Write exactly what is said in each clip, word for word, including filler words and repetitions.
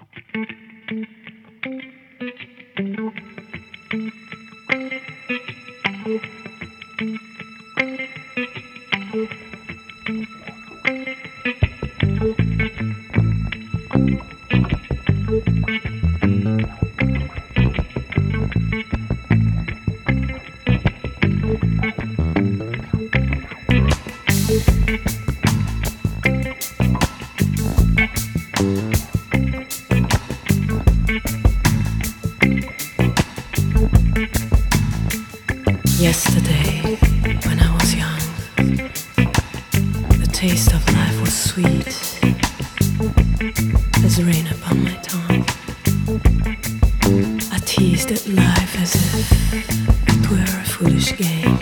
Yesterday, when I was young, the taste of life was sweet as rain upon my tongue. I teased at life as if it were a foolish game.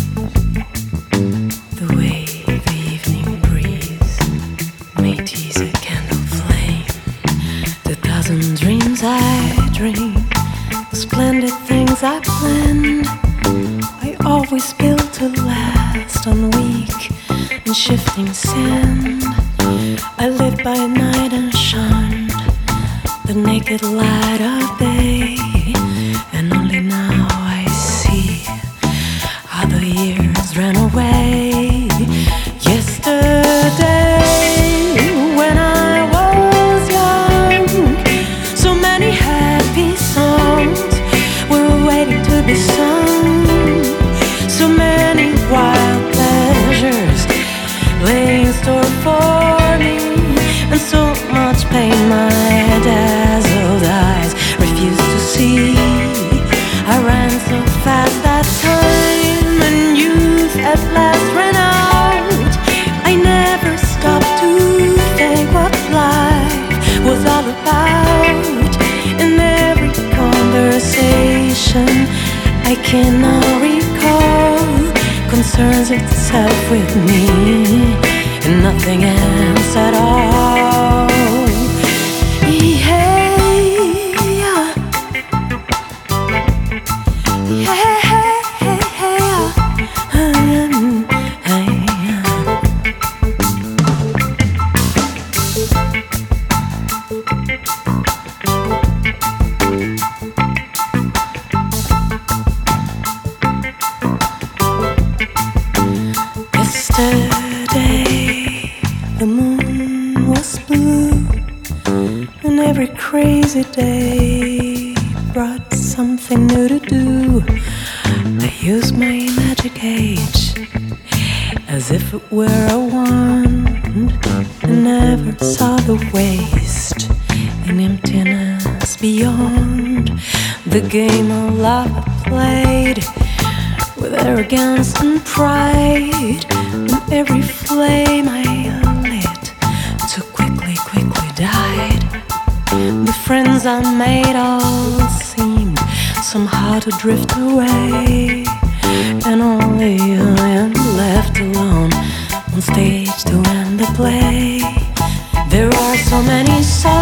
The way the evening breeze may tease a candle flame. The dozen dreams I dreamed, the splendid things I planned, always built to last on weak and shifting sand. I lived by night and shunned the naked light of day, and only now I see how the years ran away. Yesterday, when I was young, so many happy songs were waiting to be sung. So many wild pleasures lay in store for me, and so much pain my dazzled eyes refused to see. I ran so fast that time, and youth at last ran out. I never stopped to think what life was all about. In every conversation I can now recall concerns itself with me, and nothing else at all. Yeah, yeah, Yesterday, the moon was blue, and every crazy day brought something new to do. I used my magic age as if it were a wand, and never saw the waste and emptiness beyond. The game of love I played with arrogance and pride, and every flame I lit so quickly, quickly died. The friends I made all seemed somehow to drift away, and only I am left alone on stage to end the play. There are so many songs